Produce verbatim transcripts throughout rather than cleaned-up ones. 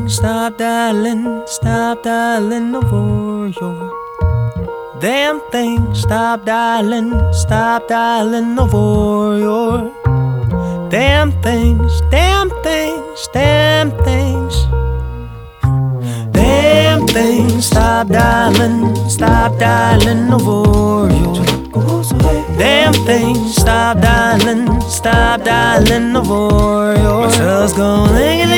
things, stop dialing, stop dialing over your damn things, stop dialing, stop dialing over your damn things, damn things, damn things. Damn things, stop dialing, stop dialing over your damn things, stop dialing, stop dialing over your. My cell's going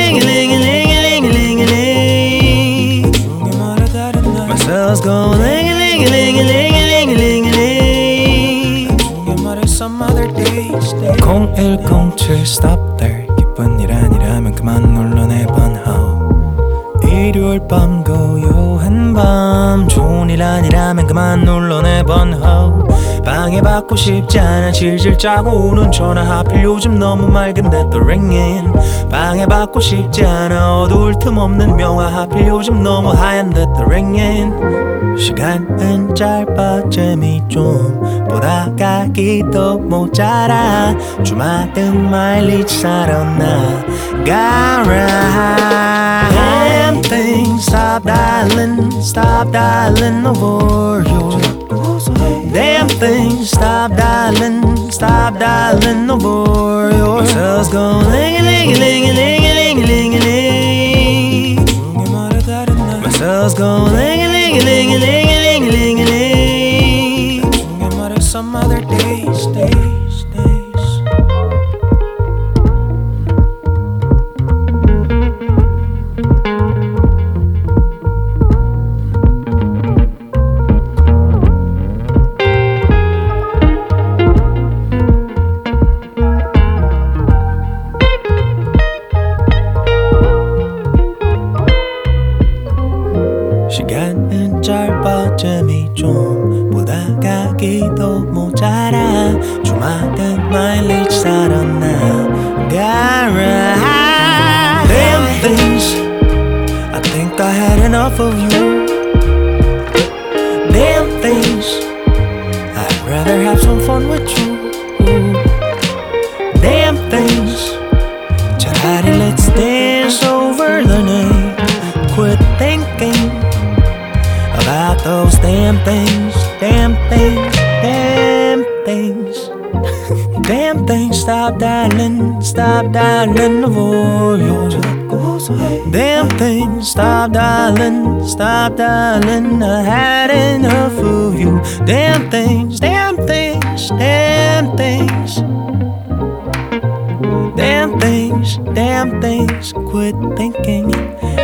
ling-a-ling-a-ling-a-ling-a-ling-a-ling. My cell's going ling-a-ling-a-ling-a-ling-a-ling. Some other days. 공일공칠 stop there. 기쁜 일 아니라면 그만 눌러내번 how. 일요일 밤 고요한 밤 좋은 일 아니라면 그만 눌러내번 how. 방해받고 싶지 않아 질질 짜고 오는 전화 하필 요즘 너무 맑은데 또 ringing. 방해받고 싶지 않아 어두울 틈 없는 명화 하필 요즘 너무 하얀데 또 ringing. 시간은 짧아 재미 좀 보다가 기도 모자라 주마등 마일리지 사러 나가라. Damn things, stop dialing, stop dialing over your damn things, stop dialing, stop dialing over your. My cell's going ling-a-ling-a-ling-a-ling-a-ling-a-ling. My cell's going ling-a-ling-a-ling-a-ling-a-ling. Some other days, days, days. 시간은 짧아 재미 좀 보다가 기도 모자라 주마등 마일리지 사러 나가라. Damn things, I think I had enough of you. Damn things, I'd rather have some fun with you. Damn things, 차라리 let's dance over the night. Quit thinking about those damn things, damn things, damn things. Damn things, stop dialing, stop dialing over your damn things, stop dialing, stop dialing. I had enough of you. Damn things, damn things, damn things. Damn things, damn things, quit thinking